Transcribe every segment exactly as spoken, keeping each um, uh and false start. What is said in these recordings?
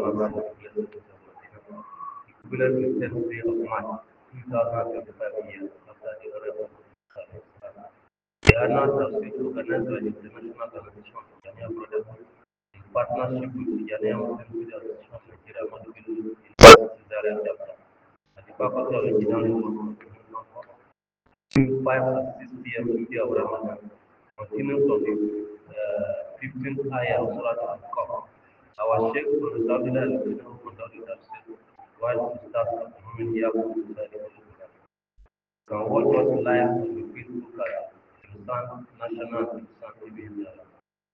Muhammad equivalent to tenth day of March two thousand twenty-five years after the arrival of Islam. The annual tafsir organized by the International Organization of Tijaniya Brotherhood in partnership with Tijaniya Muslim Media Association of Nigeria, Madubilu University Zaria chapter, at the Faculty of Engineering between five and six p m India of Ramadan, continuing from the uh, fifteenth ayah of Surah Al-Qaf. Our Sheikh from the Saudi Arabia who conducted the tafsir while the staff of the Human Yahoo decided to look at. Can watch us live on the Facebook at Insan National Insan T V in Zaria.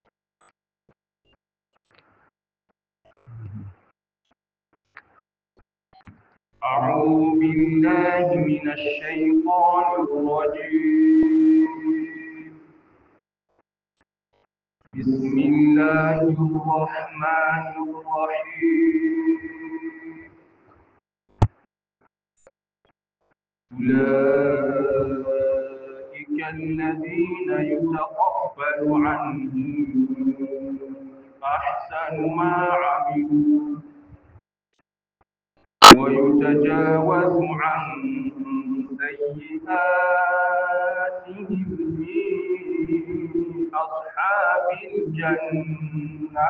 أعوذ بالله من الشيطان الرجيم بسم الله الرحمن الرحيم أولئك الذين يتقبل عنهم أحسن ما عملوا ويتجاوز عن سيئاتهم في أصحاب الجنة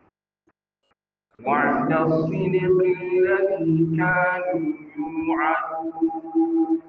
وعد الصدق الذي كانوا يوعدون.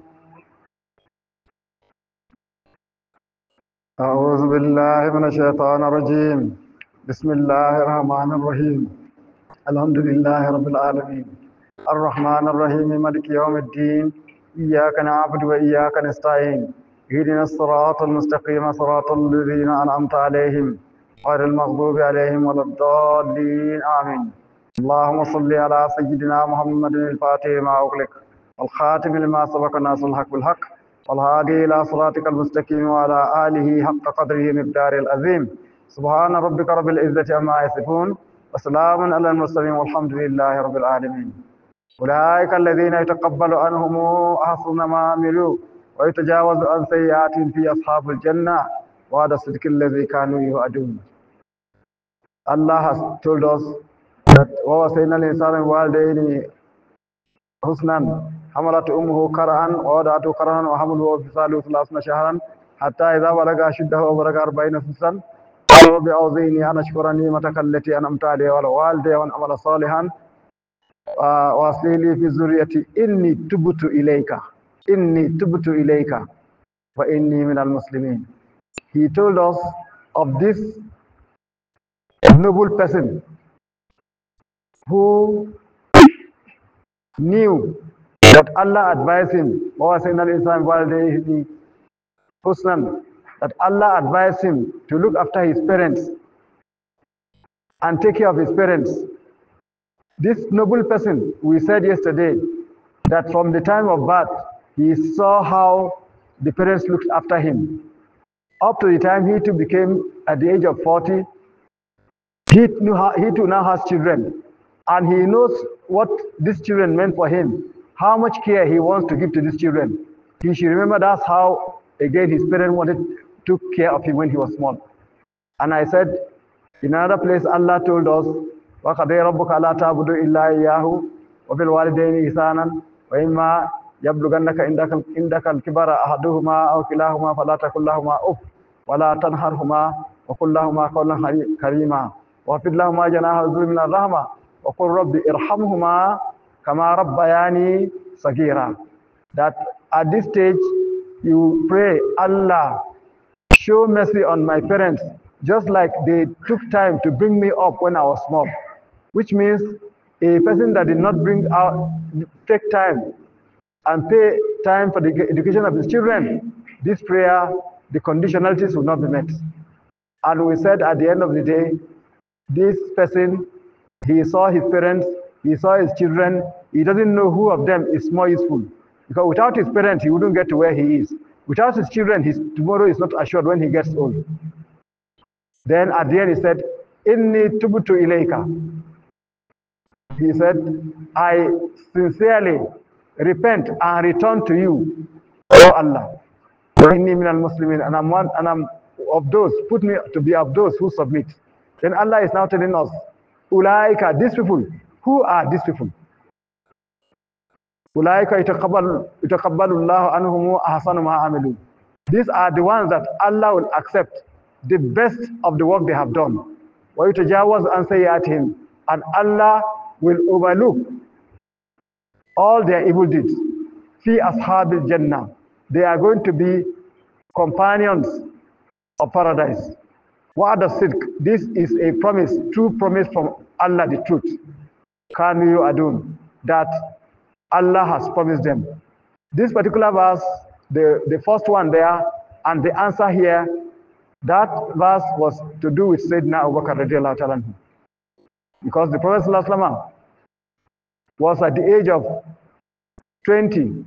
أعوذ بالله من الشيطان الرجيم. بسم الله الرحمن الرحيم. الحمد لله رب العالمين الرحمن الرحيم مالك يوم الدين إياك نعبد وإياك نستعين اهدنا الصراط المستقيم صراط الذين أنعمت عليهم غير المغضوب عليهم ولا الضالين آمين. اللهم صل على سيدنا محمد الفاتح لما أغلق والخاتم لما سبق الناس الحق بالحق والهادي إلى صراطك المستقيم وعلى آله حق قدره مقدار العظيم. سبحان ربك رب العزة عما يصفون وسلام على المرسلين والحمد لله رب العالمين. أولئك الذين يتقبل عنهم أحسن ما عملوا ويتجاوز عن سيئاتهم في أصحاب الجنة وعد الصدق الذي كانوا يوعدون. Allah has told us that وَوَصَّيْنَا الْإِنسَانَ بِوَالِدَيْهِ حُسْنًا حملته أمه كرها ووضعته كرها وحمله وفصاله ثلاثون شهرا حتى إذا بلغ أشده وبلغ أربعين سنة قال رب أوزعني أن أشكر نعمتك التي أنعمت علي وعلى والدي وأن أعمل صالحا وأصلح لي في ذريتي إني تبت إليك إني تبت إليك وإني من المسلمين. He told us of this noble person who knew that Allah advised him, that Allah advised him to look after his parents and take care of his parents. This noble person, we said yesterday, that from the time of birth, he saw how the parents looked after him. Up to the time he too became at the age of forty, he, knew how, he too now has children. And he knows what these children meant for him, how much care he wants to give to these children. He should remember that's how, again, his parents wanted, took care of him when he was small. And I said, in another place, Allah told us, وَقَضَيَ رَبُّكَ أَلَّا تَعْبُدُوا إِلَّا إِيَّاهُ وَبِالْوَالِدَيْنِ إِحْسَانًا وَإِمَّا يَبْلُغَنَّ عِندَكَ الْكِبَرَ أَحَدُهُمَا أَوْ كِلَاهُمَا فَلَا تَقُل لَّهُمَا أُفٍّ وَلَا تَنْهَرْهُمَا وَقُل لَّهُمَا قَوْلًا كَرِيمًا وَاخْفِضْ لَهُمَا جَنَاحَ الذُّلِّ مِنَ الرَّحْمَةِ وَقُل رَّبِّ ارْحَمْهُمَا كَمَا رَبَّيَانِي صَغِيرًا. That at this stage you pray, Allah, show mercy on my parents, just like they took time to bring me up when I was small. Which means a person that did not bring out, take time and pay time for the education of his children, this prayer, the conditionalities will not be met. And we said at the end of the day, this person, he saw his parents, he saw his children, he doesn't know who of them is more useful. Because without his parents, he wouldn't get to where he is. Without his children, his tomorrow is not assured when he gets old. Then at the end he said, Inni tubtu ilayka. He said, I sincerely repent and return to you, O Allah. Inni minal muslimin, and I'm one, and I'm of those, put me to be of those who submit. Then Allah is now telling us Ulaika, these people. Who are these people? Ulaika yataqabbalu Allahu anhum ahsanu ma amilu. These are the ones that Allah will accept the best of the work they have done. Wa yutajawaz an sayyi'atihim, and Allah will overlook all their evil deeds. Fi ashabil jannah, they are going to be companions of paradise. Wa'ada sidq, this is a promise, true promise from Allah, the truth. Kanu yu'adun, that Allah has promised them. This particular verse, the, the first one there, and the answer here, that verse was to do with Sayyidina Abu Bakr radiallahu ta'ala, because the Prophet sallallahu alaihi wasallam was at the age of twenty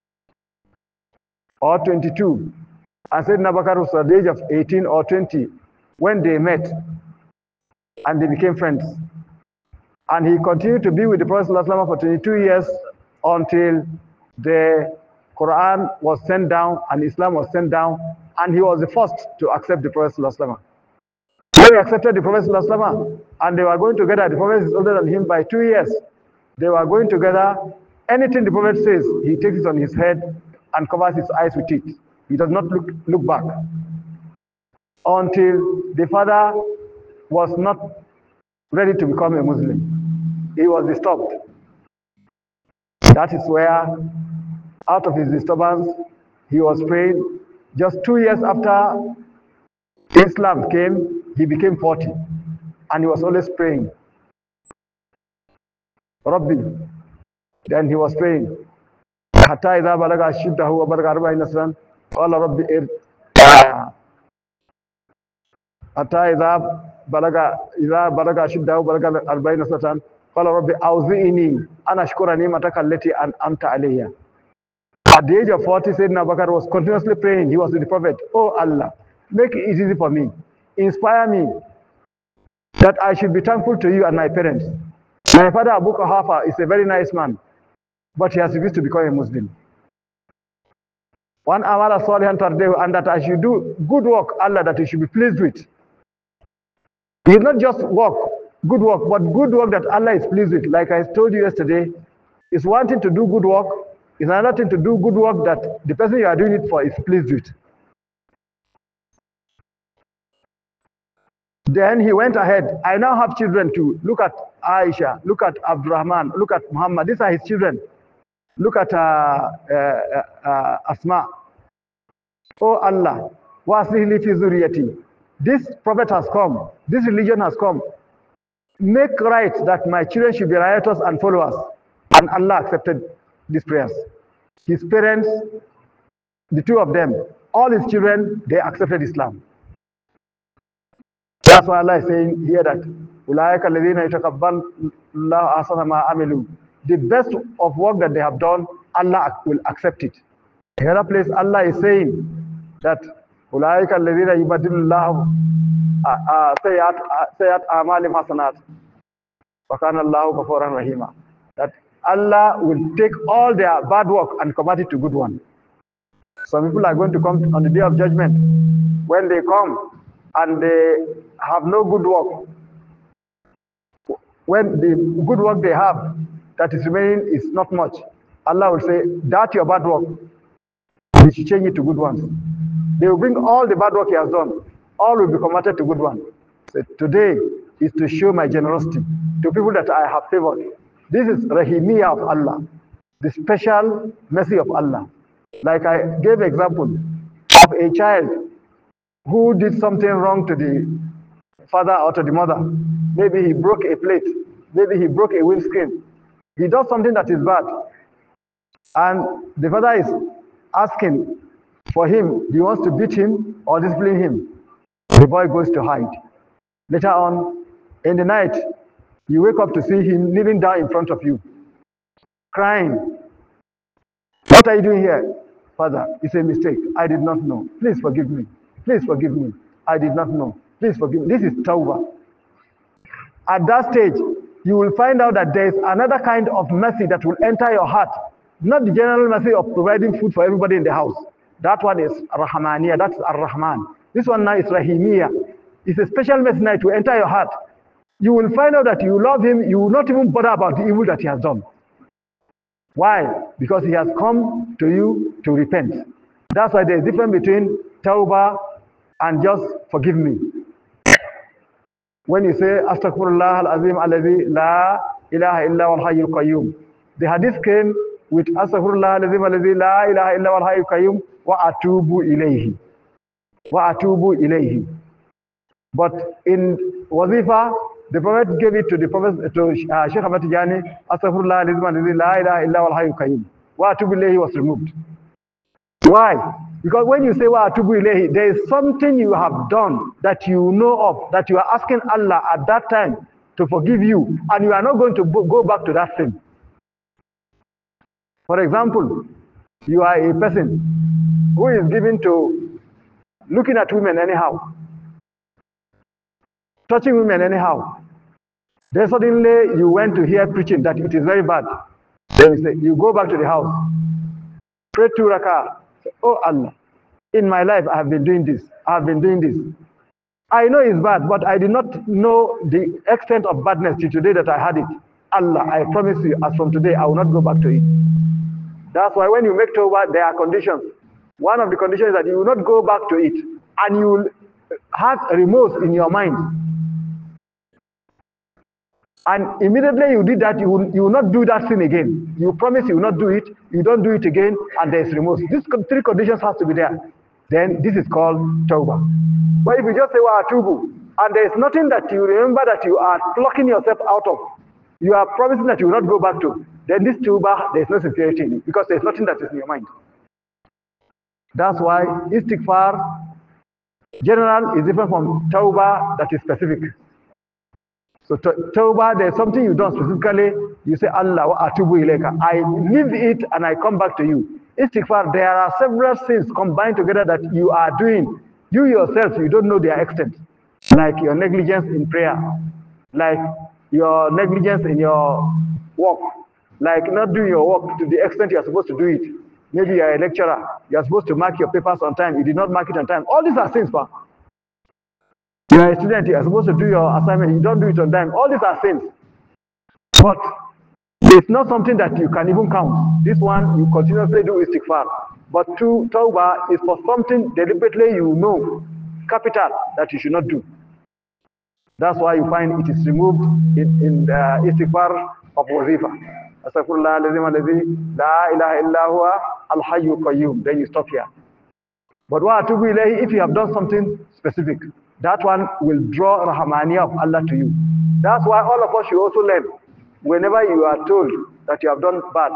or twenty-two, and Sayyidina Abu Bakr was at the age of eighteen or twenty when they met and they became friends. And he continued to be with the Prophet sallallahu alaihi wasallam for twenty-two years until the Quran was sent down and Islam was sent down, and he was the first to accept the Prophet sallallahu alaihi wasallam. When he accepted the Prophet sallallahu alaihi wasallam, and they were going together, the Prophet is older than him by two years. They were going together. Anything the Prophet says, he takes it on his head and covers his eyes with it. He does not look, look back. Until the father was not ready to become a Muslim. He was disturbed. That is where, out of his disturbance, he was praying. Just two years after Islam came, he became forty. And he was always praying. Rabbi. Then he was praying. Hatta idha balaga ashiddahu wa balaga arba'ina sanan, qala rabbi ir. Hatta idha balaga idha balaga ashiddahu wa balaga arba'ina sanan, qala rabbi awzi'ni an ashkura ni'mataka allati an'amta alayya. At the age of forty, Sayyidina Abu Bakr was continuously praying. He was with the Prophet. Oh Allah, make it easy for me. Inspire me that I should be thankful to you and my parents. My father Abu Quhafa is a very nice man, but he has refused to become a Muslim. One amala salihan tardehu, and that I should do good work, Allah, that he should be pleased with. He is not just work, good work, but good work that Allah is pleased with. Like I told you yesterday, it's one thing to do good work, it's another thing to do good work that the person you are doing it for is pleased with. Then he went ahead. I now have children too. Look at Aisha, look at Abdurrahman, look at Muhammad. These are his children. Look at uh, uh, uh, Asma. Oh Allah, waslihli fi zuriyati. This prophet has come. This religion has come. Make right that my children should be riotous and followers. And Allah accepted these prayers. His parents, the two of them, all his children, they accepted Islam. That's why Allah is saying here that Ulaika alladhina yataqabbalu Allahu ahsana ma amilu. The best of work that they have done, Allah will accept it. In another place, Allah is saying that Ulaika alladhina yubaddilu Allahu sayyat a'malim hasanat wa kana Allahu ghafuran rahima. That Allah will take all their bad work and convert it to good one. Some people are going to come on the day of judgment. When they come and they have no good work, when the good work they have that is remaining is not much, Allah will say, that your bad work, we should change it to good ones. They will bring all the bad work he has done, all will be converted to good ones. So today is to show my generosity to people that I have favored. This is Rahimiyya of Allah, the special mercy of Allah. Like I gave example of a child who did something wrong to the father or to the mother. Maybe he broke a plate, maybe he broke a windscreen. He does something that is bad. And the father is asking for him, he wants to beat him or discipline him. The boy goes to hide. Later on, in the night, you wake up to see him kneeling down in front of you, crying. What are you doing here? Father, it's a mistake. I did not know. Please forgive me. Please forgive me. I did not know. Please forgive me. This is tawbah. At that stage, you will find out that there is another kind of mercy that will enter your heart. Not the general mercy of providing food for everybody in the house. That one is Rahmaniyya. That's Ar-Rahman. This one now is Rahimiyya. It's a special mercy now to enter your heart. you will find out that you love him, you will not even bother about the evil that he has done. Why? Because he has come to you to repent. That's why there's a difference between tawbah and just forgive me. When you say astaghfirullah al-azim alladhi la ilaha illa wal hayyul qayyum, the hadith came with astaghfirullah al-azim alladhi la ilaha illa wal hayyul qayyum wa atubu ilayhi. Wa atubu ilayhi. But in wazifa, the Prophet gave it to the Prophet, to uh, Sheikh Ahmad Tijani, astaghfirullah al-azim alladhi la ilaha illa wal hayyul qayyum. Wa atubu ilayhi was removed. Why? Because when you say wa atubu ilayhi, there is something you have done that you know of, that you are asking Allah at that time to forgive you, and you are not going to go back to that sin. For example, you are a person who is given to looking at women anyhow, touching women anyhow. Then suddenly you went to hear preaching that it is very bad. Then you say, you go back to the house, pray two rakah. Oh Allah, in my life I have been doing this, I have been doing this. I know it's bad, but I did not know the extent of badness till today that I had it. Allah, I promise you, as from today, I will not go back to it. That's why when you make tawbah, there are conditions. One of the conditions is that you will not go back to it, and you will have remorse in your mind. And immediately you did that, you will, you will not do that sin again. You promise you will not do it, you don't do it again, and there is remorse. These three conditions have to be there. Then this is called tawbah. But if you just say, wa atubu, and there is nothing that you remember that you are plucking yourself out of, you are promising that you will not go back to, then this tawbah, there is no sincerity in it, because there is nothing that is in your mind. That's why istighfar, general, is different from tawbah that is specific. So tawbah, there's something you done specifically, you say, Allah wa atubu ilayka. I leave it and I come back to you. Istighfar, there are several sins combined together that you are doing. You yourself, you don't know their extent. Like your negligence in prayer, like your negligence in your work, like not doing your work to the extent you are supposed to do it. Maybe you are a lecturer, you are supposed to mark your papers on time, you did not mark it on time. All these are sins, pa. You are a student, you are supposed to do your assignment, you don't do it on time. All these are sins. But it's not something that you can even count. This one, you continuously do istighfar. But to tawbah is for something deliberately you know, capital, that you should not do. That's why you find it is removed in, in the istighfar of wazifa. Astaghfirullah alazim la ilaha illa huwa al-hayyul qayyum. Then you stop here. But wa atubu ilayhi, if you have done something specific, that one will draw rahmaniyah of Allah to you. That's why all of us should also learn. Whenever you are told that you have done bad,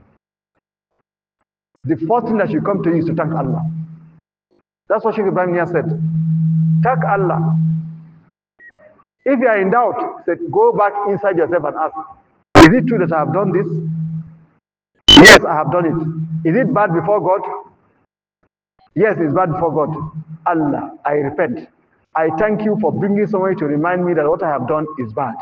the first thing that should come to you is to thank Allah. That's what Sheikh Ibrahim Niasse said. Thank Allah. If you are in doubt, say, go back inside yourself and ask, is it true that I have done this? Yes, I have done it. Is it bad before God? Yes, it's bad before God. Allah, I repent. I thank you for bringing somebody to remind me that what I have done is bad.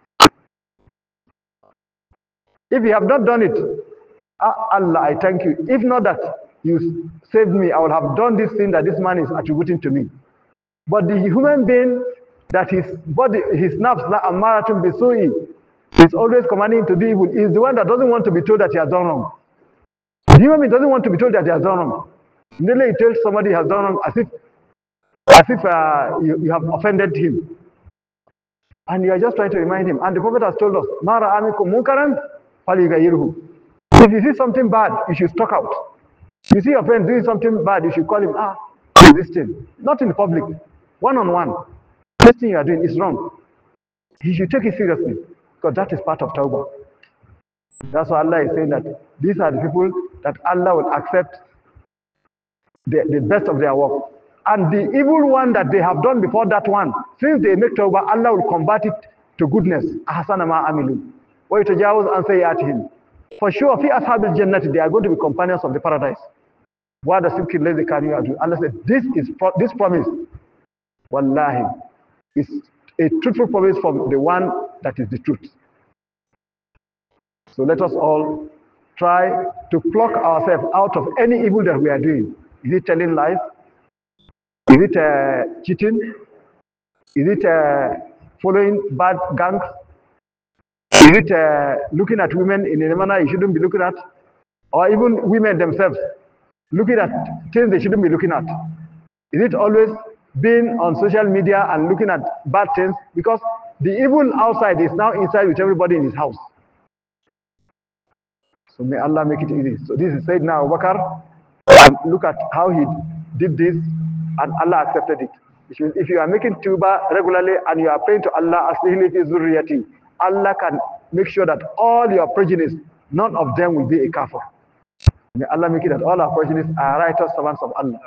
If you have not done it, Allah, I thank you. If not that you saved me, I would have done this thing that this man is attributing to me. But the human being that his body, his nerves, ammaratun bisu'i, is always commanding him to do evil, is the one that doesn't want to be told that he has done wrong. The human being doesn't want to be told that he has done wrong. Immediately he tells somebody he has done wrong as if, as if uh, you, you have offended him. And you are just trying to remind him. And the Prophet has told us, Mara amikum munkaran falyughayyirhu. If you see something bad, you should talk out. You see your friend doing something bad, you should call him, ah, this thing. Not in public, one-on-one. This thing you are doing is wrong. He should take it seriously, because that is part of tawbah. That's why Allah is saying that these are the people that Allah will accept the, the best of their work. And the evil one that they have done before that one, since they make tawbah, Allah will convert it to goodness. Ahsana ma amilu. Wa yatajawaz an sayyi'atihim. For sure, fi ashabil jannati, they are going to be companions of the paradise. What does it let the carry do? Allah said, this is pro this promise, wallahi, is a truthful promise from the one that is the truth. So let us all try to pluck ourselves out of any evil that we are doing. Is it telling lies? Is it uh, cheating? Is it uh, following bad gangs? Is it uh, looking at women in a manner you shouldn't be looking at? Or even women themselves looking at things they shouldn't be looking at? Is it always being on social media and looking at bad things? Because the evil outside is now inside with everybody in his house. So may Allah make it easy. So this is said now, Bakar, and look at how he did this, and Allah accepted it. If you are making tuba regularly and you are praying to Allah, aslihli fi zurriyati, Allah can make sure that all your progenies, none of them will be a kafir. May Allah make it that all our progenies are righteous servants of Allah.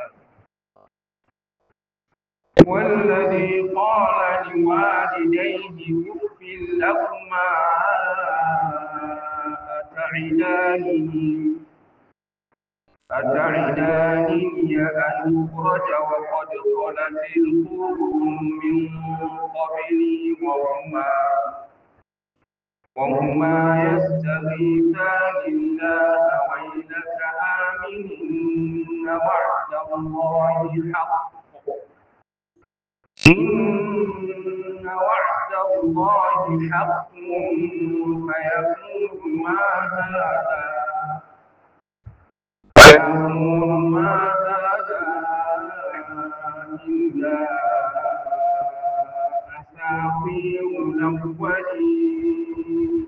والذي قال لوالديه اف لكما أتعدانني أتعدانني أن أخرج وقد خلت القرون من قبلي وهما وهما يستغيثان الله ويلك آمن إن وعد الله حق إن وعد الله حق فيكون ما هذا فيكون ما هذا إلا أساطير الأولين.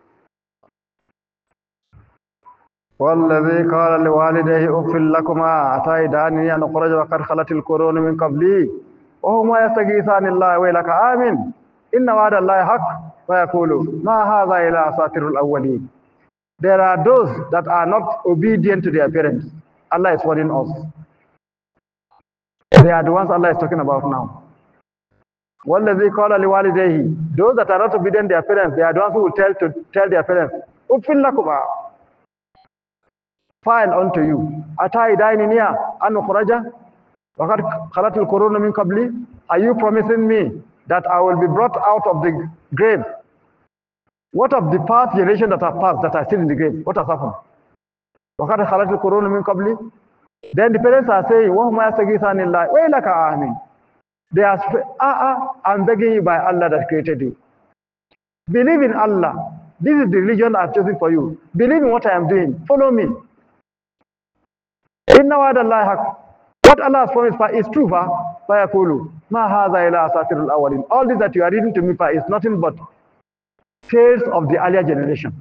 والذي قال لوالديه أف لكما أتعدانني أن أخرج وقد خلت القرون من قبلي وهما يستغيثان الله ويلك آمن إن وعد الله حق فيقول ما هذا إلا أساطير الأولين. There are those that are not obedient to their parents. Allah is warning us. They are the ones Allah is talking about now. وَالَّذِي قَالَ لِوَالِدَيْهِ, those that are not obedient to their parents, they are the ones who will tell to tell their parents, أُفٍّ لَكُمَا, file unto you, أَتَعِدَانِنِي أَنْ أُخْرَجَ وَقَدْ خَلَتِ الْقُرُونُ مِنْ قَبْلِي. Are you promising me that I will be brought out of the grave? What of the past generation that have passed that are still in the grave? What has happened? وَقَدْ خَلَتِ الْقُرُونُ مِنْ قَبْلِي. Then the parents are saying, وَهُمَا يَسْتَغِيثَانِ اللَّهِ وَيْلَكَ آمِنْ. They are saying, ah, ah, I'm begging you by Allah that created you. Believe in Allah. This is the religion I've chosen for you. Believe in what I am doing. Follow me. إِنَّ وَعْدَ اللَّهِ حَقٌّ. What Allah has promised for is true. فَيَقُولُ مَا هَذَا إِلَّا أَسَاطِيرُ الْأَوَّلِينَ. All this that you are reading to me for is nothing but tales of the earlier generation.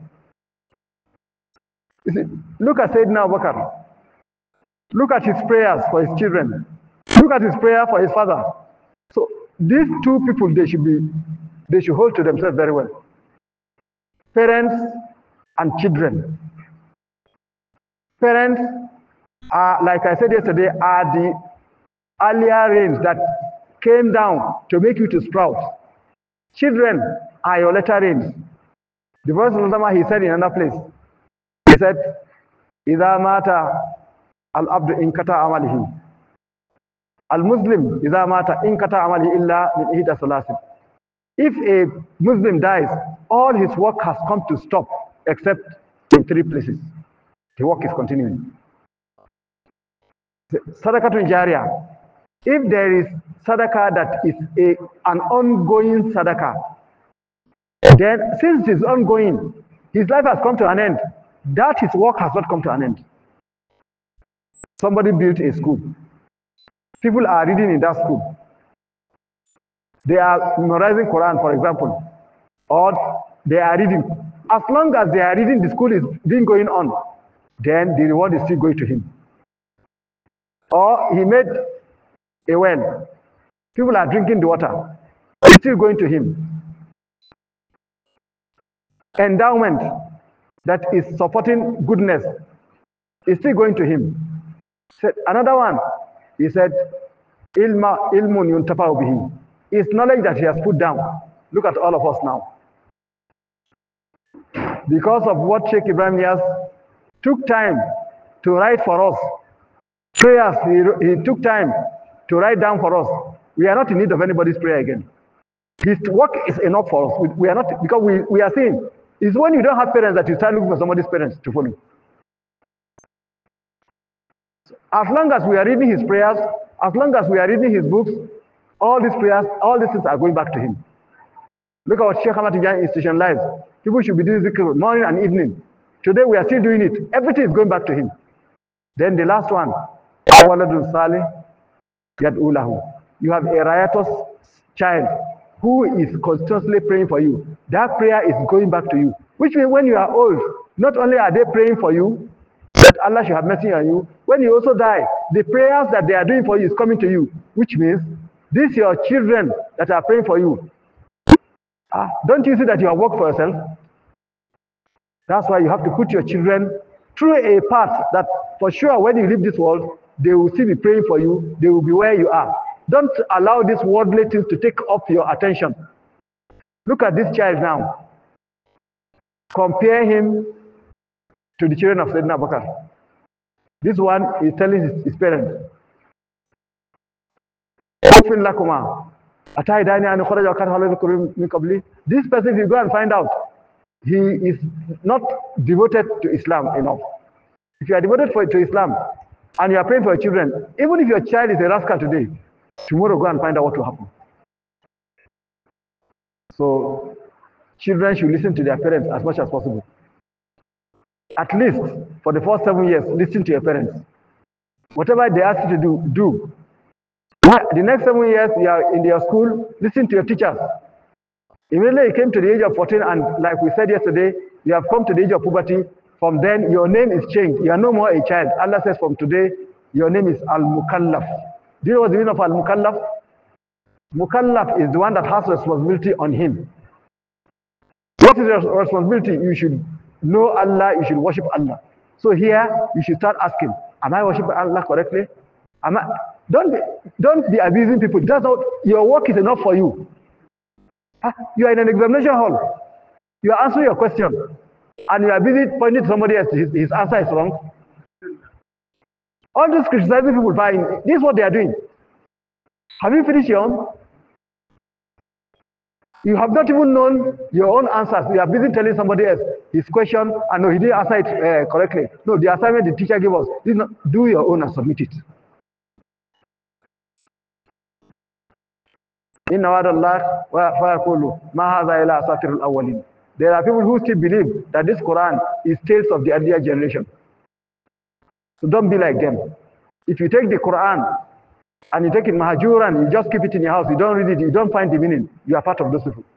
You see, look at Sayyidina Abu Bakr. Look at his prayers for his children. Look at his prayer for his father. So these two people, they should be, they should hold to themselves very well. Parents and children. Parents are, like I said yesterday, are the earlier rains that came down to make you to sprout. Children are your later rains. The Prophet, he said in another place, he said, إِذَا مَاتَ الْعَبْدُ إِنْ كَتَى عَمَلِهِ. Al-Muslim, إِذَا مَاتَ إِنْ كَتَى عَمَلِهِ إِلَّا مِنْ إِحْدَى ثَلَاثٍ. If a Muslim dies, all his work has come to stop except in three places. The work is continuing. Sadaqatun Jariyah. If there is sadaqah that is a, an ongoing sadaqah, then since it is ongoing, his life has come to an end. That his work has not come to an end. Somebody built a school. People are reading in that school. They are memorizing Quran, for example, or they are reading. As long as they are reading, the school is being going on, then the reward is still going to him. Or he made a well. People are drinking the water. It's still going to him. Endowment that is supporting goodness is still going to him. Another one, he said, Ilma ilmun yuntafa'u bihi. It's knowledge that he has put down. Look at all of us now. Because of what Sheikh Ibrahim Niasse took time to write for us, prayers he, he took time to write down for us. We are not in need of anybody's prayer again. His work is enough for us. We, we are not, because we, we are saying, it's when you don't have parents that you start looking for somebody's parents to follow. As long as we are reading his prayers, as long as we are reading his books, all these prayers, all these things are going back to him. Look at what Sheikh Ahmad Tijani institutionalized. People should be doing zikr morning and evening. Today we are still doing it. Everything is going back to him. Then the last one, Waladun Salih Yad'u lahu. You have a riotous child who is constantly praying for you. That prayer is going back to you. Which means when you are old, not only are they praying for you, that Allah should have mercy on you, when you also die, the prayers that they are doing for you is coming to you. Which means, these your children that are praying for you. Ah, don't you see that you have worked for yourself? That's why you have to put your children through a path that for sure when you leave this world, they will still be praying for you, they will be where you are. Don't allow these worldly things to take up your attention. Look at this child now. Compare him to the children of Sayyidina Bakr. This one is telling his, his parents, this person, if you go and find out, he is not devoted to Islam enough. If you are devoted for, to Islam and you are praying for your children, even if your child is a rascal today, tomorrow go and find out what will happen. So children should listen to their parents as much as possible. At least for the first seven years, listen to your parents. Whatever they ask you to do, do. The next seven years, you are in your school, listen to your teachers. Immediately you came to the age of fourteen, and like we said yesterday, you have come to the age of puberty. From then, your name is changed. You are no more a child. Allah says from today, your name is Al-Mukallaf. Do you know what the meaning of Al-Mukallaf? Mukallaf is the one that has responsibility on him. What is your responsibility? You should know Allah, you should worship Allah. So here, you should start asking, am I worshiping Allah correctly? Am I? Don't be, don't be abusing people. That's not, your work is enough for you. You are in an examination hall. You are answering your question. And you are busy pointing to somebody else. His, his answer is wrong. All this criticizing people, fine. This is what they are doing. Have you finished your own? You have not even known your own answers. You are busy telling somebody else his question, and no, he didn't answer it uh, correctly. No, the assignment the teacher gave us, is not, do your own and submit it. There are people who still believe that this Quran is tales of the earlier generation. So don't be like them. If you take the Quran and you take it Mahajuran, you just keep it in your house, you don't read it, you don't find the meaning, you are part of those people.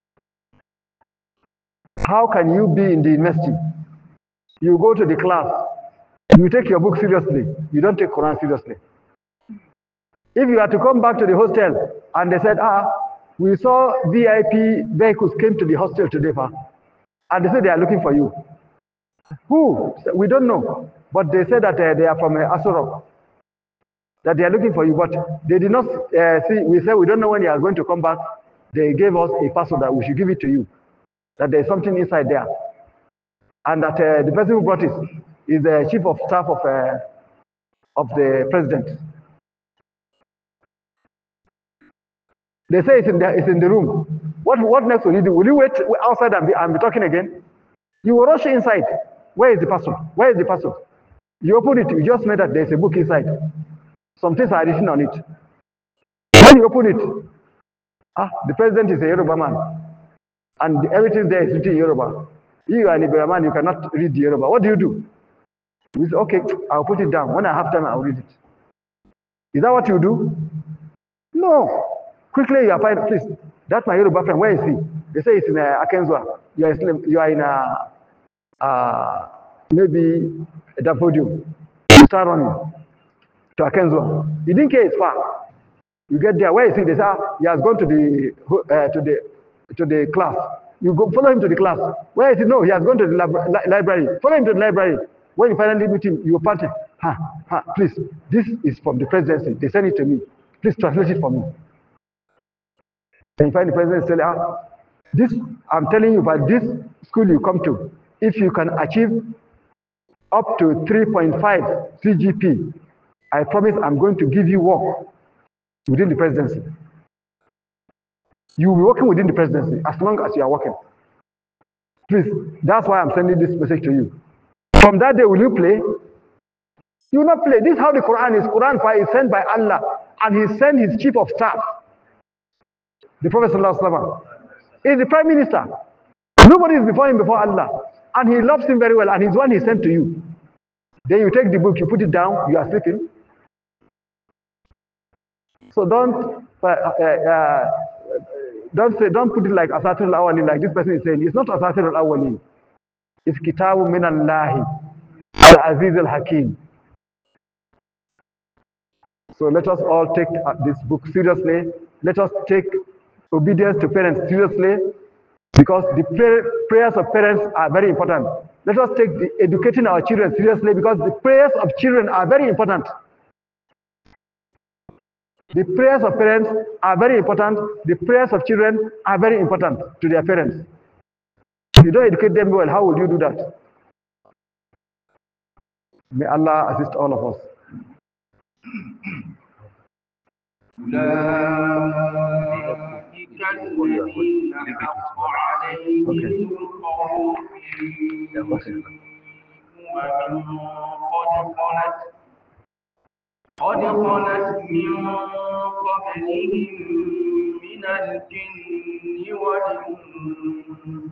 How can you be in the university? You go to the class, you take your book seriously, you don't take Quran seriously. If you are to come back to the hostel and they said, ah, we saw V I P vehicles came to the hostel today, pa, and they said they are looking for you. Who? We don't know. But they said that uh, they are from uh, Asurok, that they are looking for you. But they did not uh, see. We said we don't know when you are going to come back. They gave us a parcel that we should give it to you, that there is something inside there. And that uh, the person who brought it is the chief of staff of, uh, of the president. They say it's in, the, it's in the room. What, what next will you do? Will you wait outside and be, and be talking again? You will rush inside. Where is the parcel? Where is the parcel? You open it, you just know that there's a book inside. Some things are written on it. When you open it, ah, the president is a Yoruba man. And everything there is written in Yoruba. You are an Yoruba man, you cannot read the Yoruba. What do you do? You say, okay, I'll put it down. When I have time, I'll read it. Is that what you do? No. Quickly, you apply, please. That's my Yoruba friend. Where is he? They say it's in uh, Akenzwa. You are, in, you are in a, uh, maybe the podium. You start running to Akenzwa. You didn't care it's far. You get there. Where is he? They say, ah, he has gone to the uh, to the to the class. You go follow him to the class. Where is he? No, he has gone to the lib li library. Follow him to the library. When you finally meet him, you party. Ha, ha, please. This is from the presidency. They send it to me. Please translate it for me. And you find the president saying, ah, this, I'm telling you, but this school you come to, if you can achieve up to three point five C G P, I promise I'm going to give you work within the presidency. You will be working within the presidency as long as you are working. Please, that's why I'm sending this message to you. From that day, will you play? You will not play. This is how the Quran is. Quran is sent by Allah, and He sent His chief of staff, the Prophet ﷺ. He's the prime minister. Nobody is before him before Allah. And he loves him very well, and he's one he sent to you. Then you take the book, you put it down, you are sleeping. So don't uh, uh, uh, don't say don't put it like Asatir al-Awwalin, like this person is saying. It's not Asatir al-Awwalin. It's Kitabu min Allahi al-Aziz al-Hakim. So let us all take uh, this book seriously. Let us take obedience to parents seriously, because the pray prayers of parents are very important. Let us take the educating our children seriously, because the prayers of children are very important. The prayers of parents are very important. The prayers of children are very important to their parents. If you don't educate them well, how will you do that? May Allah assist all of us. أولئك الذين حق عليهم القول في أمم قد خلت قد خلت من قبلهم من الجن والإنس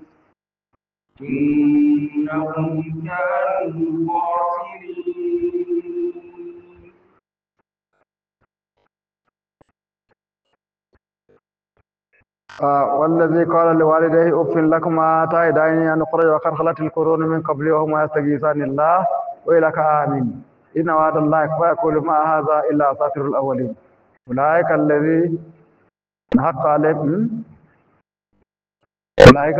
إنهم كانوا خاسرين. آه والذي قال لوالديه أف لكما تعداني أن أخرج وقد خلت القرون من قبلي وهما يستغيثان الله ويلك آمين إن وعد الله فيقول ما هذا إلا أساطير الأولين أولئك الذي حق عليهم أولئك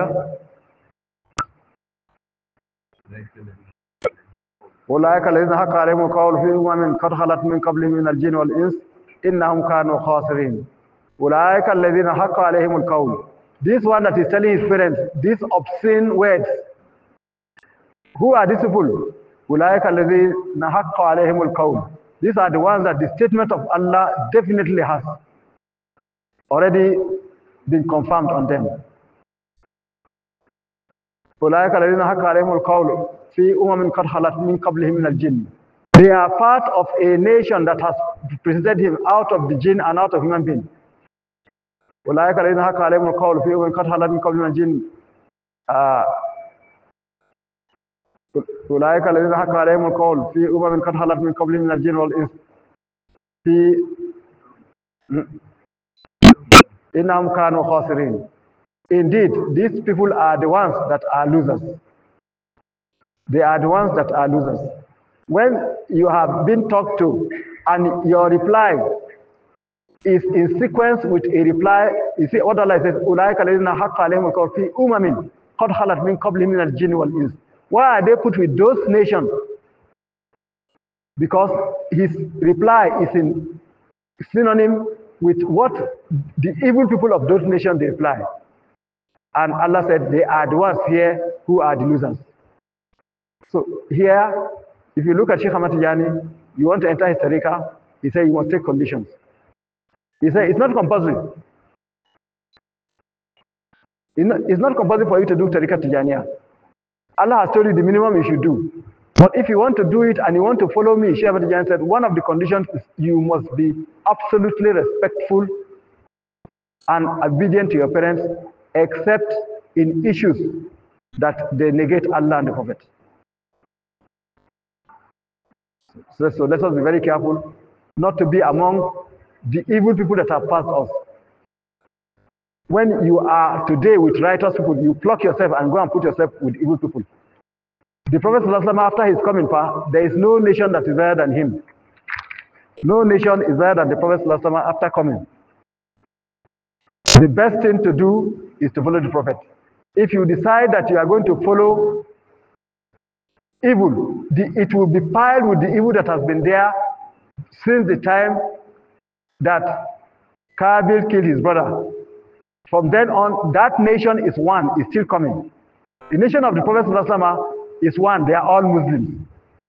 أولئك الذين حق عليهم القول في أمم قد خلت من قبلهم من الجن والإنس إنهم كانوا خاسرين. أولئك الذين حق عليهم القول. This one that is telling his parents these obscene words. Who are these people? أولئك الذين حق عليهم القول. These are the ones that the statement of Allah definitely has already been confirmed on them. أولئك الذين حق عليهم القول في أمم قد خلت من قبلهم من الجن. They are part of a nation that has preceded him out of the jinn and out of human beings. أولئك الذين حق عليهم القول في أمم قد خلت من قبلهم من الجن. أولئك الذين حق عليهم القول في أمم قد خلت من قبلهم من الجن والإنس في إنهم كانوا خاسرين. Indeed, these people are the ones that are losers. They are the ones that are losers. When you have been talked to and your reply is in sequence with a reply, you see what Allah says, أولئك الذين حق عليهم القول في أمم قد خلت من قبلهم من الجن والإنس. Why are they put with those nations? Because his reply is in synonym with what the evil people of those nations they reply. And Allah said they are the ones here who are the losers. So here, if you look at Sheikh Ahmad Tijani, you want to enter his tariqah, he said you must take conditions. He said it's not compulsory. It's not compulsory for you to do tariqah Tijaniya. Allah has told you the minimum you should do. But if you want to do it and you want to follow me, Sheikh Ahmad Tijani said one of the conditions is you must be absolutely respectful and obedient to your parents, except in issues that they negate Allah and the Prophet. So, so let us be very careful not to be among the evil people that have passed us. When you are today with righteous people, you pluck yourself and go and put yourself with evil people. The Prophet after his coming far, there is no nation that is better than him. No nation is better than the Prophet after coming. The best thing to do is to follow the Prophet. If you decide that you are going to follow evil, the, it will be piled with the evil that has been there since the time that Kabil killed his brother. From then on, that nation is one, is still coming. The nation of the Prophet is one, they are all Muslims.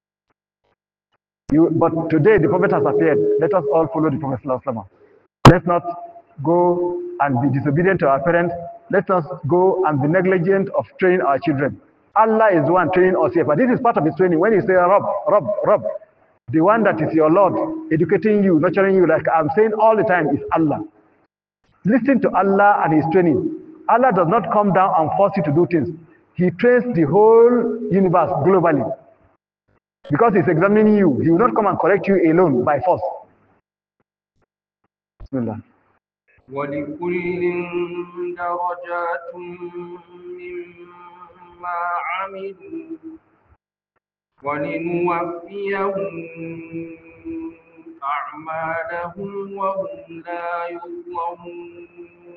You, but today the Prophet has appeared. Let us all follow the Prophet. Let's not go and be disobedient to our parents. Let us go and be negligent of training our children. Allah is the one training us here. But this is part of his training. When you say, Rob, Rob, Rob, the one that is your Lord, educating you, nurturing you, like I'm saying all the time, is Allah. Listen to Allah and his training. Allah does not come down and force you to do things. He trains the whole universe globally. Because he's examining you. He will not come and correct you alone by force. Bismillah. ولكل درجات مما عملوا ولنوفيهم أعمالهم وهم لا يظلمون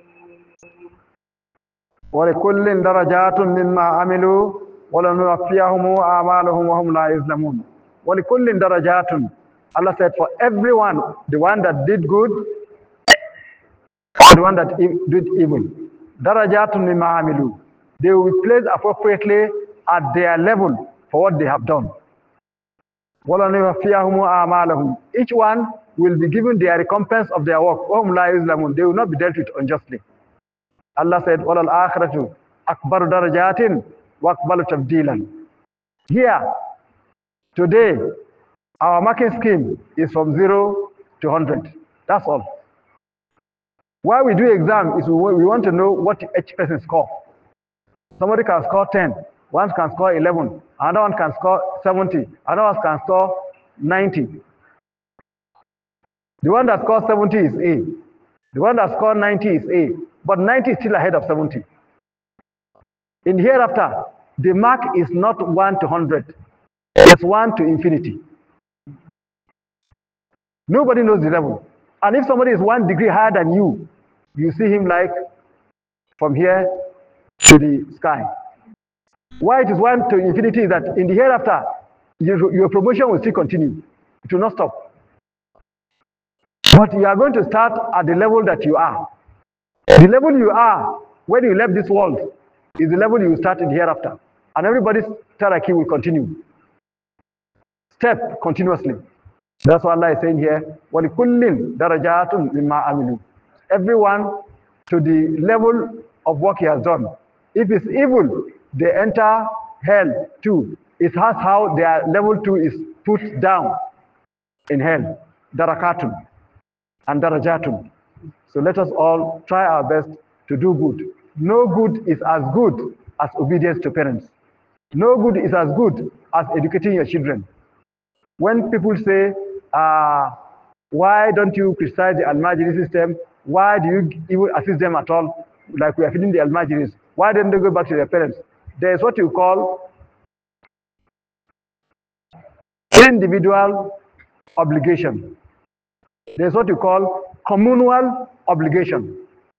ولكل درجات مما عملوا ولنوفيهم أعمالهم وهم لا يظلمون ولكل درجات. Allah said, for everyone, the one that did good, the one that did evil, darajatun mimma amilu, they will be placed appropriately at their level for what they have done. Each one will be given their recompense of their work. They will not be dealt with unjustly. Allah said, وَلَلْآخِرَةُ أَكْبَرُ دَرَجَاتٍ وَأَكْبَرُ تَبْدِيلًا. Here, today, our marking scheme is from zero to one hundred. That's all. Why we do exam is we want to know what each person score. Somebody can score ten, one can score eleven, another one can score seventy, another one can score ninety. The one that scores seventy is A. The one that scores ninety is A. But ninety is still ahead of seventy. In hereafter, the mark is not one to one hundred. It's one to infinity. Nobody knows the level. And if somebody is one degree higher than you, you see him like from here to the sky. Why it is one to infinity is that in the hereafter, your, your promotion will still continue. It will not stop. But you are going to start at the level that you are. The level you are when you left this world is the level you will start in the hereafter. And everybody's taraki will continue. Step continuously. That's what Allah is saying here. وَلِكُلٍّ دَرَجَاتٌ مِمَّا عَمِلُوا. Everyone to the level of work he has done. If it's evil, they enter hell too. It has how their level two is put down in hell. Darakatun and darajatun. So let us all try our best to do good. No good is as good as obedience to parents. No good is as good as educating your children. When people say, uh, why don't you criticize the Al-Majiri system? Why do you even assist them at all? Like we are feeding the Al-Majiris. Why don't they go back to their parents? There is what you call individual obligation. There is what you call communal obligation.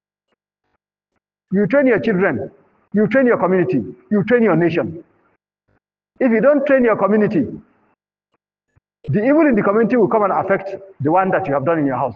You train your children, you train your community, you train your nation. If you don't train your community, the evil in the community will come and affect the one that you have done in your house.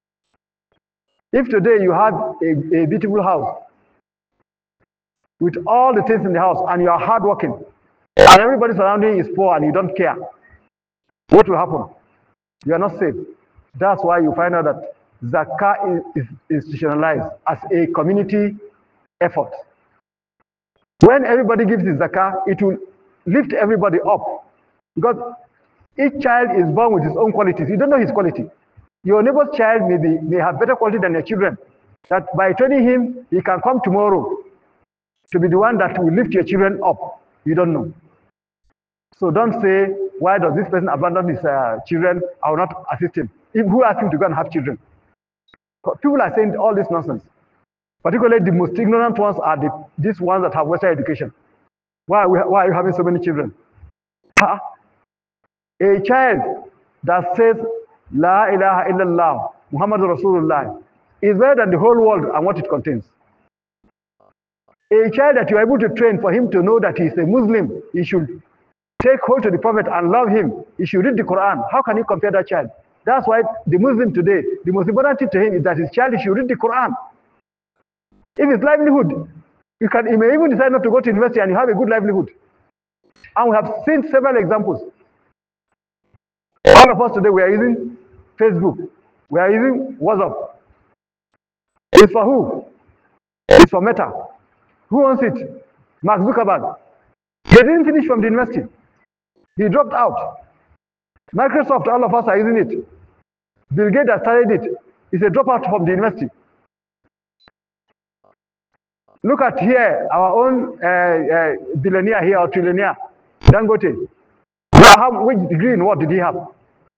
If today you have a, a beautiful house with all the things in the house and you are hardworking and everybody surrounding you is poor and you don't care, what will happen? You are not safe. That's why you find out that Zakah is, is institutionalized as a community effort. When everybody gives the Zakah, it will lift everybody up. Because each child is born with his own qualities. You don't know his quality. Your neighbor's child may, be, may have better quality than your children. That by training him, he can come tomorrow to be the one that will lift your children up. You don't know. So don't say, why does this person abandon his uh, children? I will not assist him. If, who asked him to go and have children? People are saying all this nonsense. Particularly the most ignorant ones are the, these ones that have Western education. Why, why are you having so many children? Huh? A child that says, La ilaha illallah, Muhammadur Rasulullah, is better than the whole world and what it contains. A child that you are able to train for him to know that he is a Muslim, he should take hold to the Prophet and love him, he should read the Quran. How can you compare that child? That's why the Muslim today, the most important thing to him is that his child should read the Quran. If it's livelihood, you can, he may even decide not to go to university and you have a good livelihood. And we have seen several examples. All of us today, we are using Facebook. We are using WhatsApp. It's for who? It's for Meta. Who owns it? Mark Zuckerberg. He didn't finish from the university. He dropped out. Microsoft, all of us are using it. Bill Gates has started it. He's a dropout from the university. Look at here, our own uh, uh, billionaire here or trillionaire, Dangote. How, which degree in what did he have?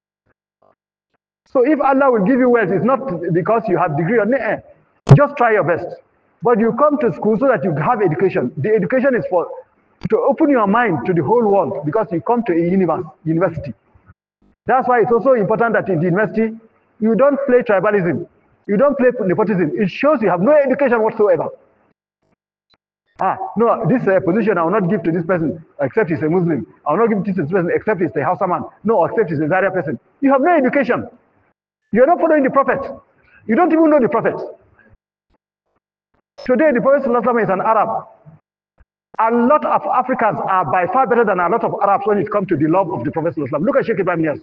So if Allah will give you wealth, it's not because you have degree or not. Just try your best. But you come to school so that you have education. The education is for to open your mind to the whole world because you come to a universe, university. That's why it's also important that in the university, you don't play tribalism. You don't play nepotism. It shows you have no education whatsoever. Ah, no, this uh, position I will not give to this person except he's a Muslim. I will not give this to this person except he's a Hausa man. No, except he's a Zaria person. You have no education. You are not following the Prophet. You don't even know the Prophet. Today, the Prophet ﷺ is an Arab. A lot of Africans are by far better than a lot of Arabs when it comes to the love of the Prophet ﷺ. Look at Sheikh Ibrahim Niass.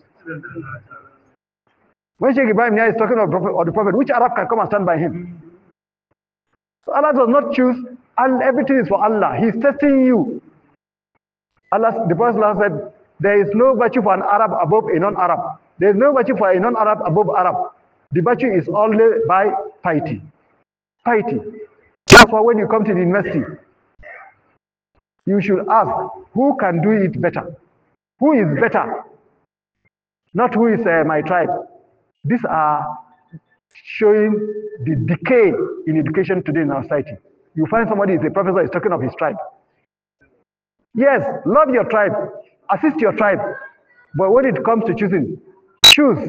When Sheikh Ibrahim Niass is talking of the, Prophet, of the Prophet, which Arab can come and stand by him? So Allah does not choose, and everything is for Allah. He's testing you. Allah, the Prophet ﷺ said, there is no virtue for an Arab above a non-Arab. There is no virtue for a non-Arab above Arab. The virtue is only by piety. Piety. That's why when you come to the university, you should ask, who can do it better? Who is better? Not who is uh, my tribe. These are showing the decay in education today in our society. You find somebody is a professor is talking of his tribe. Yes, love your tribe, assist your tribe. But when it comes to choosing, choose.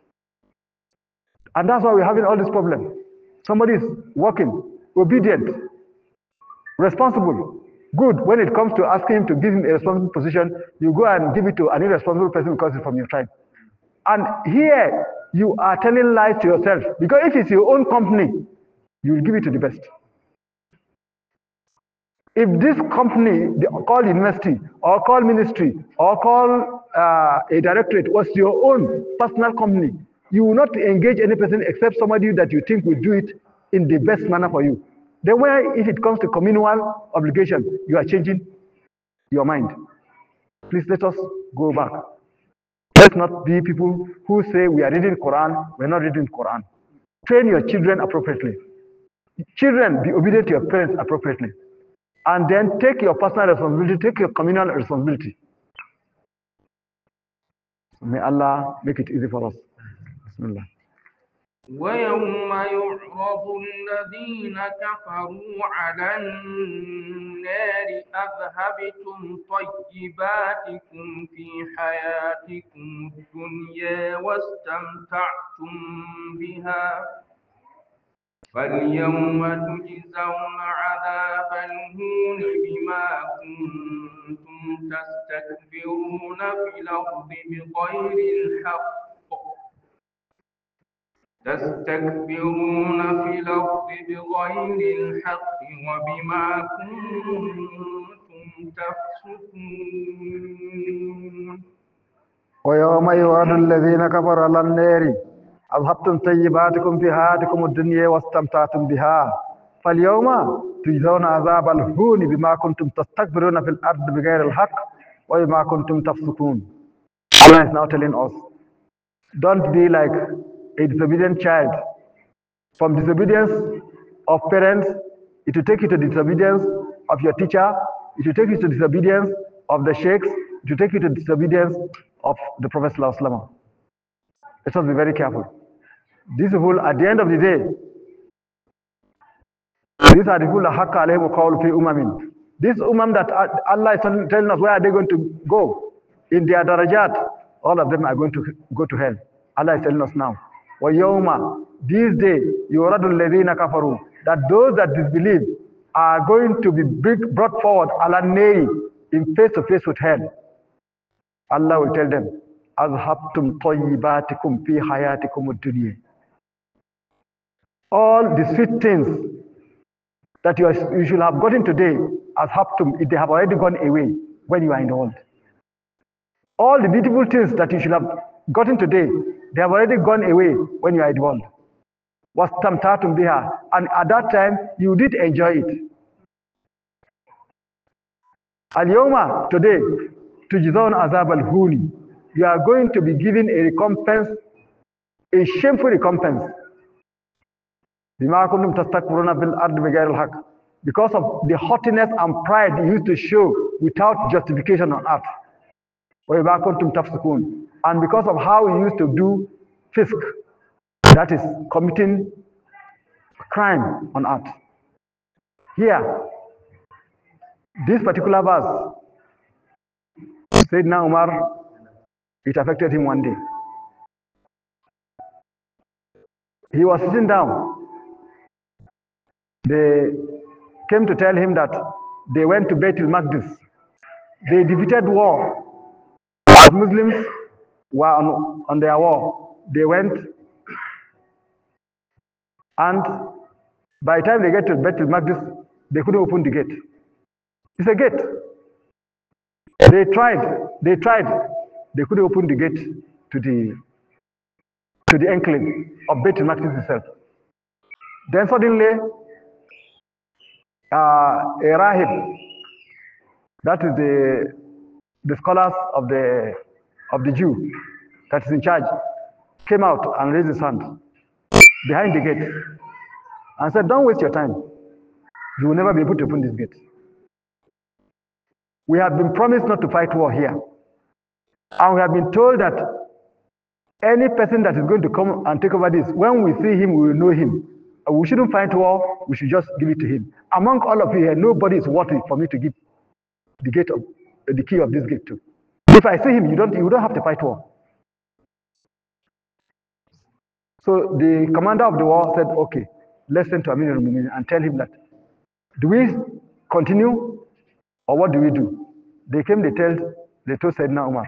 And that's why we're having all this problem. Somebody is working, obedient, responsible, good. When it comes to asking him to give him a responsible position, you go and give it to an irresponsible person because it's from your tribe. And here, you are telling lies to yourself. Because if it's your own company, you will give it to the best. If this company, called university, or called ministry, or called uh, a directorate, was your own personal company, you will not engage any person except somebody that you think will do it in the best manner for you. Then where, if it comes to communal obligation, you are changing your mind. Please let us go back. Let's not be people who say we are reading Quran, we're not reading Quran. Train your children appropriately. Children, be obedient to your parents appropriately. And then take your personal responsibility, take your communal responsibility. May Allah make it easy for us. Bismillah. ويوم يعرض الذين كفروا على النار أذهبتم طيباتكم في حياتكم الدنيا واستمتعتم بها فاليوم تجزون عذاب الهون بما كنتم تستكبرون في الأرض بغير الحق تستكبرون في الأرض بغير الحق وبما كنتم تفسقون ويوم يعرض الذين كفروا على النار أذهبتم طيباتكم في حياتكم الدنيا واستمتعتم بها فاليوم تجزون عذاب الهون بما كنتم تستكبرون في الأرض بغير الحق وبما كنتم تفسقون. Allah is now telling us, don't be like a disobedient child. From disobedience of parents, it will take you to disobedience of your teacher, it will take you to disobedience of the sheikhs, it will take you to disobedience of the Prophet ﷺ. Let us be very careful. These people, at the end of the day, these are the people that haqqa alayhim qawl fi umamin. This umam that Allah is telling us, where are they going to go? In their darajat, all of them are going to go to hell. Allah is telling us now. وَيَوْمَ This day, يُرَدُ الَّذِينَ كَفَرُوا That those that disbelieve are going to be brought forward ala nari, in face to face with hell. Allah will tell them, أَذْهَبْتُمْ طَيِّبَاتِكُمْ فِي حَيَاتِكُمُ الدُّنْيَا All the sweet things that you, are, you should have gotten today, أَذْهَبْتُمْ They have already gone away when you are in the world. All the beautiful things that you should have gotten today, they have already gone away when you are in the world. وَاسْتَمْتَعْتُمْ بِهَا And at that time, you did enjoy it. Al-yawma, today, تُجْزَوْنَ عَذَابَ الْهُونِ You are going to be given a recompense, a shameful recompense. بِمَا كُنْتُمْ تَسْتَكْبِرُونَ فِي الْأَرْضِ بِغَيْرِ الْحَقِّ because of the haughtiness and pride he used to show without justification on earth. وَإِذَا كُنْتُمْ تَفْسِقُونَ. And because of how he used to do fisk, that is committing crime on earth. Here, this particular verse, Sayyidina Umar, it affected him one day. He was sitting down. They came to tell him that they went to Beit al-Maqdis. They defeated war. The Muslims were on, on their war. They went, and by the time they get to Beit al-Maqdis, they couldn't open the gate. It's a gate. They tried, they tried, they couldn't open the gate to the to the enclave of Beit al-Maqdis itself. Then suddenly, uh, a rahib, that is the the scholars of the of the Jew that is in charge, came out and raised his hand behind the gate and said, "Don't waste your time. You will never be able to open this gate. We have been promised not to fight war here. And we have been told that any person that is going to come and take over this, when we see him, we will know him. We shouldn't fight war, we should just give it to him. Among all of you here, nobody is worthy for me to give the gate of the key of this gate to. If I see him, you don't you don't have to fight war." So the commander of the war said, "Okay, let's send to Amir al-Mu'minin and tell him that, do we continue or what do we do?" They came, they told, they told Sayyidina Umar.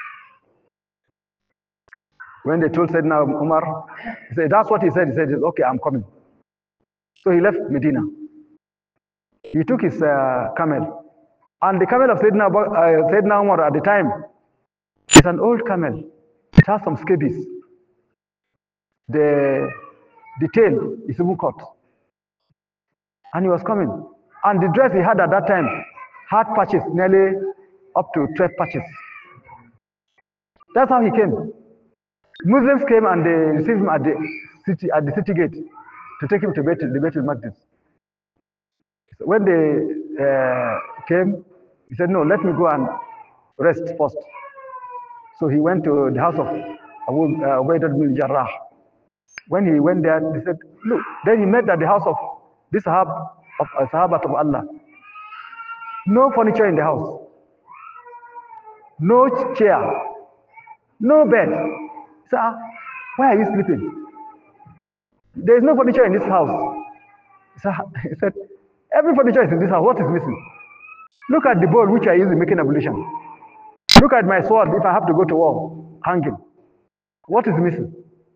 When they told Sayyidina Umar, he said, that's what he said. He said, "Okay, I'm coming." So he left Medina. He took his uh, camel. And the camel of Sayyidina, uh, Sayyidina Umar at the time, it's an old camel. It has some scabies. The, the tail is even cut. And he was coming. And the dress he had at that time had patches, nearly up to twelve patches. That's how he came. Muslims came and they received him at the city at the city gate to take him to Beit, the Beit al-Maqdis. So when they uh, came, he said, "No, let me go and rest first." So he went to the house of Abu Ubaidah bin Jarrah. When he went there, he said, "Look." Then he met at the house of this sahab of uh, Sahabat of Allah. No furniture in the house, no chair, no bed. Sir, why are you sleeping? There is no furniture in this house. Sir, he said, "Every furniture is in this house. What is missing? Look at the bowl which I use in making ablution. Look at my sword if I have to go to war, hanging. What is missing?"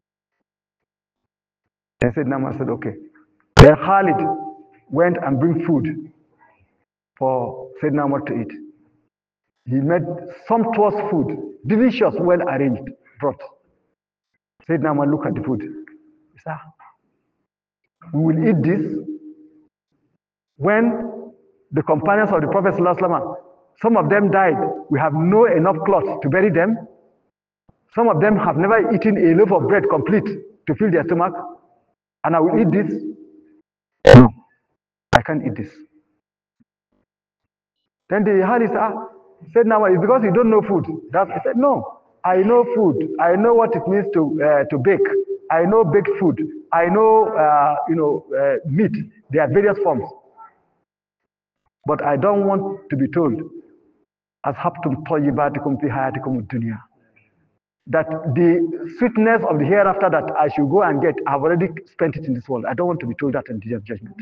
And Sayyidina Umar said, "Okay." Then Khalid went and bring food for Sayyidina Umar to eat. He made sumptuous food, delicious, well arranged, brought. Sayyidina Umar looked at the food. He said, "We will eat this when the companions of the Prophet ﷺ, some of them died. We have no enough cloth to bury them. Some of them have never eaten a loaf of bread complete to fill their stomach. And I will eat this. No, I can't eat this." Then the Hadith ah, said, "Now it's because you don't know food." That, he said, "No, I know food. I know what it means to uh, to bake. I know baked food. I know uh, you know uh, meat. There are various forms. But I don't want to be told, as haptum tayyibatikum fi hayatikum ad-dunya, that the sweetness of the hereafter that I should go and get, I've already spent it in this world. I don't want to be told that in the day of judgment."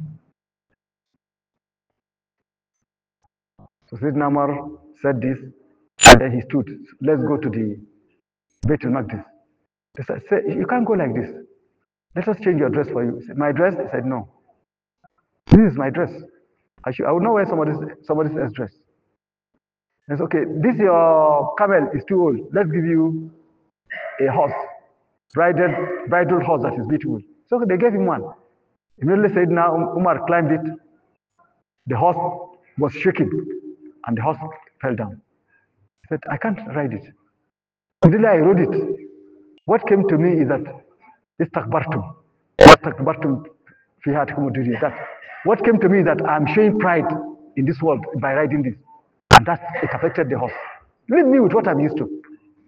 So Sayyidina Umar said this, and then he stood. "Let's go to the Beit al-Maqdis." They said, say, "You can't go like this. Let us change your dress for you." He said, "My dress?" He said, "No. This is my dress. I should I will not wear somebody somebody else's dress." He said, "Okay, this your camel is too old. Let's give you a horse, bridled, bridled horse that is beautiful." So they gave him one. Immediately Sayyidina Umar climbed it. The horse was shaking, and the horse fell down. He said, "I can't ride it." Immediately I rode it. What came to me is that istakbartum. Istakbartum في حياتكم الدنيا. That what came to me is that I'm showing pride in this world by riding this, and that it affected the horse. Leave me with what I'm used to.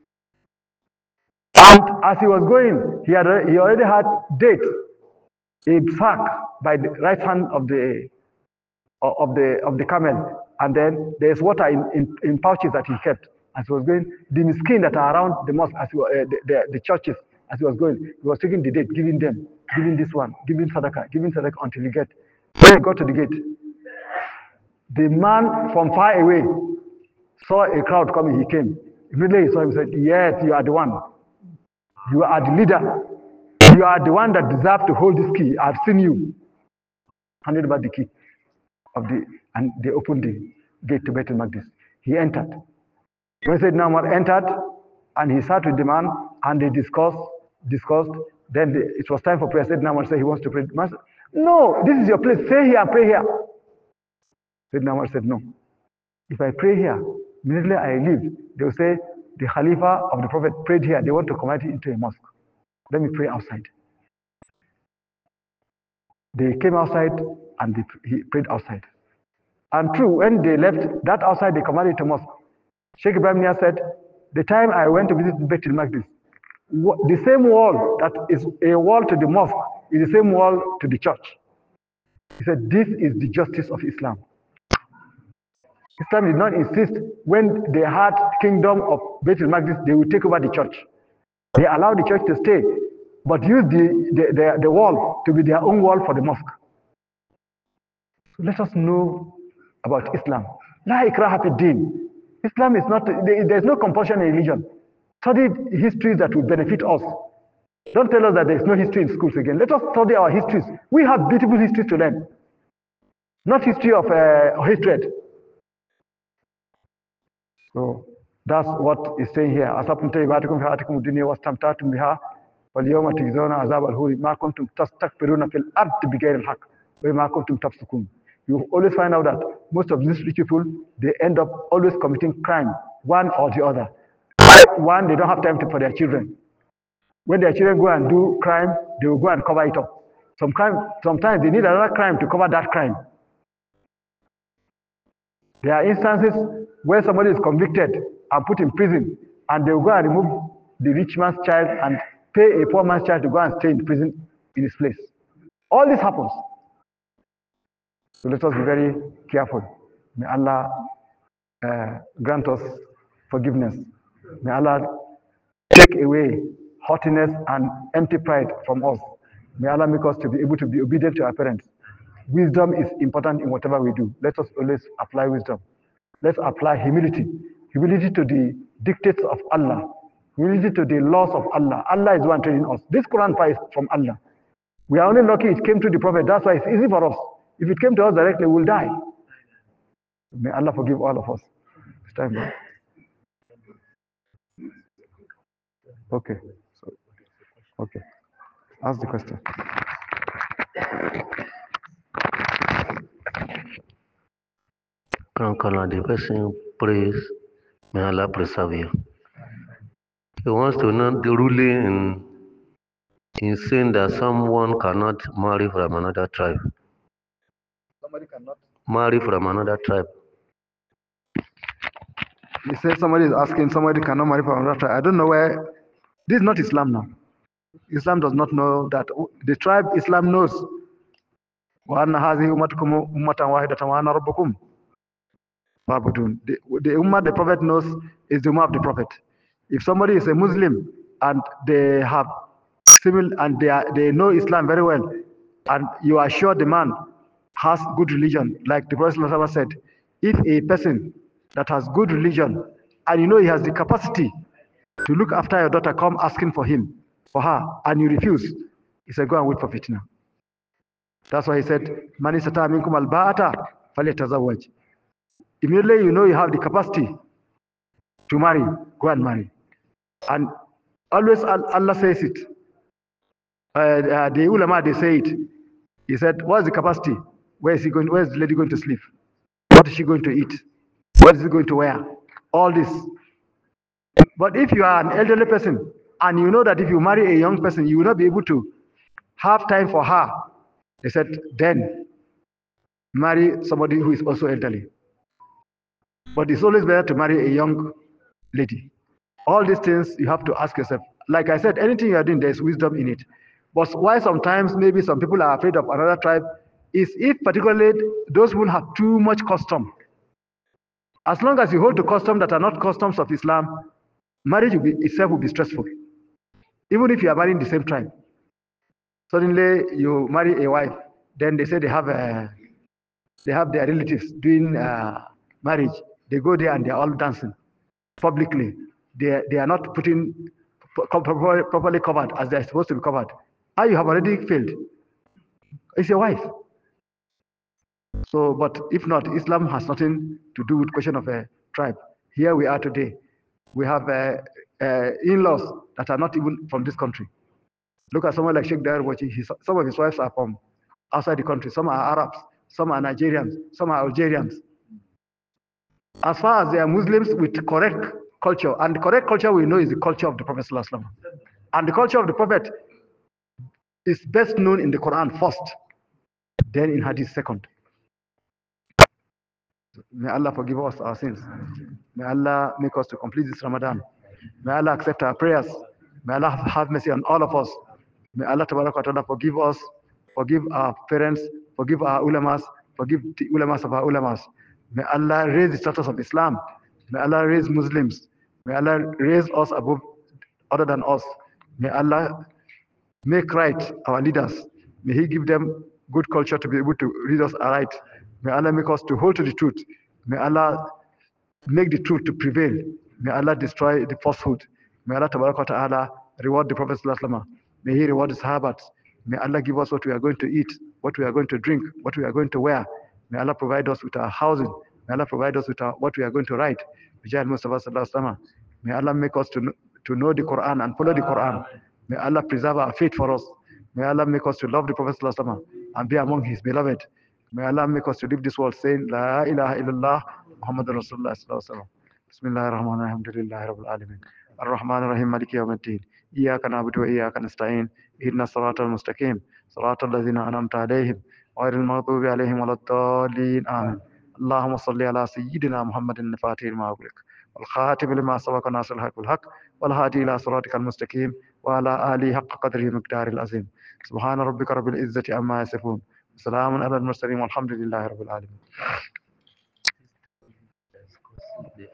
And as he was going, he had he already had date, a sack by the right hand of the of the of the camel, and then there's water in, in, in pouches that he kept. As he was going, the miskin that are around the mosque, as he, uh, the, the the churches, as he was going, he was taking the date, giving them, giving this one, giving sadaqah, giving sadaqah until he get. When he got to the gate, the man from far away saw a crowd coming. He came. Immediately he saw him and said, "Yes, you are the one. You are the leader. You are the one that deserves to hold this key. I've seen you." Handed over the key of the, and they opened the gate to Baitul Maqdis. He entered. When Sayyidina Umar entered, and he sat with the man, and they discussed, discussed. Then the, it was time for prayer. Sayyidina Umar said he wants to pray. Man said, "No, this is your place. Stay here and pray here." Sayyidina Umar said, "No. If I pray here, immediately I leave, they will say the Khalifa of the Prophet prayed here. They want to convert it into a mosque. Let me pray outside." They came outside and they, he prayed outside. And true, when they left that outside, they converted it to mosque. Sheikh Ibrahim Nia said, "The time I went to visit Baitul Maqdis, the same wall that is a wall to the mosque is the same wall to the church." He said, "This is the justice of Islam." Islam did not insist when they had kingdom of Baitul Maqdis, they would take over the church. They allowed the church to stay, but use the, the, the, the wall to be their own wall for the mosque. So let us know about Islam. La ikraha fi din. Islam is not, there is no compulsion in religion. Study histories that will benefit us. Don't tell us that there is no history in schools again. Let us study our histories. We have beautiful histories to learn. Not history of uh, hatred. So that's what is saying here. أَصَبْتُمْ تَيِّبَاتِكُمْ فِي حَيَاتِكُمُ الدُّنْيَا وَاسْتَمْتَعْتُمْ بِهَا وَالْيَوْمَ تُجْزَوْنَ عَذَابَ الْهُونِ مَا كُنْتُمْ تَسْتَكْبِرُونَ فِي الْأَرْضِ بِغَيْرِ الْحَقِّ وَمَا كُنْتُمْ تَفْسُقُونَ. You always find out that most of these rich people, they end up always committing crime, one or the other. One, they don't have time to, for their children. When their children go and do crime, they will go and cover it up. Some crime, sometimes they need another crime to cover that crime. There are instances where somebody is convicted and put in prison, and they will go and remove the rich man's child and pay a poor man's child to go and stay in prison in his place. All this happens. So let us be very careful. May Allah uh, grant us forgiveness. May Allah take away haughtiness and empty pride from us. May Allah make us to be able to be obedient to our parents. Wisdom is important in whatever we do. Let us always apply wisdom. Let's apply humility. Humility to the dictates of Allah. Humility to the laws of Allah. Allah is the one training us. This Quran is from Allah. We are only lucky it came to the Prophet. That's why it's easy for us. If it came to us directly, we'll die. May Allah forgive all of us. It's time now. Okay. So, okay. Ask the question. The person prays, may Allah preserve you. He wants to know the ruling in, in saying that someone cannot marry from another tribe. Somebody cannot marry from another tribe. He said somebody is asking somebody cannot marry from another tribe. I don't know where. This is not Islam now. Islam does not know that. The tribe Islam knows. وَأَنَّ هَذِهِ أُمَّتُكُمْ أُمَّةً وَاحِدَةً وَأَنَا رَبُّكُمْ فَاعْبُدُونِ. The, the ummah the Prophet knows is the ummah of the Prophet. If somebody is a Muslim and they have civil and they are, they know Islam very well, and you are sure the man has good religion, like the Prophet said, if a person that has good religion and you know he has the capacity to look after your daughter come asking for him, for her, and you refuse, he said, go and wait for fitna. That's why he said, Man istata minkum al-ba'ata falyatazawwaj. Immediately you know you have the capacity to marry, go and marry. And always Allah says it. Uh, uh, the ulama, they say it. He said, what's the capacity? Where is he going? Where is the lady going to sleep? What is she going to eat? What is she going to wear? All this. But if you are an elderly person and you know that if you marry a young person, you will not be able to have time for her They said, then marry somebody who is also elderly. But it's always better to marry a young lady. All these things you have to ask yourself. Like I said, anything you are doing, there's wisdom in it. But why sometimes maybe some people are afraid of another tribe is if particularly those who have too much custom. As long as you hold to customs that are not customs of Islam, marriage will be, itself will be stressful. Even if you are marrying the same tribe. Suddenly you marry a wife, then they say they have a, they have their relatives doing uh, marriage. They go there and they are all dancing publicly. They, they are not putting properly covered as they are supposed to be covered. Ah, you have already failed. It's your wife. So, but if not, Islam has nothing to do with question of a tribe. Here we are today. We have uh, uh, in-laws that are not even from this country. Look at someone like Sheikh Dair Wachi. Some of his wives are from outside the country. Some are Arabs. Some are Nigerians. Some are Algerians. As far as they are Muslims with correct culture, and the correct culture we know is the culture of the Prophet ﷺ. And the culture of the Prophet is best known in the Quran first, then in Hadith second. May Allah forgive us our sins. May Allah make us to complete this Ramadan. May Allah accept our prayers. May Allah have mercy on all of us. May Allah Ta'ala forgive us, forgive our parents, forgive our ulamas, forgive the ulamas of our ulamas. May Allah raise the status of Islam. May Allah raise Muslims. May Allah raise us above other than us. May Allah make right our leaders. May He give them good culture to be able to read us aright. May Allah make us to hold to the truth. May Allah make the truth to prevail. May Allah destroy the falsehood. May Allah Ta'ala reward the Prophet ﷺ. May He reward his Sahabats. May Allah give us what we are going to eat, what we are going to drink, what we are going to wear. May Allah provide us with our housing. May Allah provide us with our, what we are going to write. May Allah make us to, to know the Quran and follow the Quran. May Allah preserve our faith for us. May Allah make us to love the Prophet ﷺ and be among his beloved. May Allah make us to live this world saying, La ilaha illallah, Muhammadur Rasulullah sallallahu alaihi wasallam. Bismillahir Rahmanir Rahim. Alhamdulillahi Rabbil Alamin. Ar-Rahmanir Rahim. Maliki Yawmiddin. Iyyaka na'budu wa iyyaka nasta'in. Ihdinas siratal mustaqim. Siratal ladzina an'amta alaihim. Ghayril maghdubi alaihim waladdallin. Amin. Allahumma salli ala sayyidina Muhammadin al-Fatihil ma ughliq. والخاتم لما سبق ناصر الحق بالحق والهادي إلى صراطك المستقيم وعلى آله حق قدره مقدار العظيم سبحان ربك رب العزة عما يصفون سلام على المرسلين والحمد لله رب العالمين.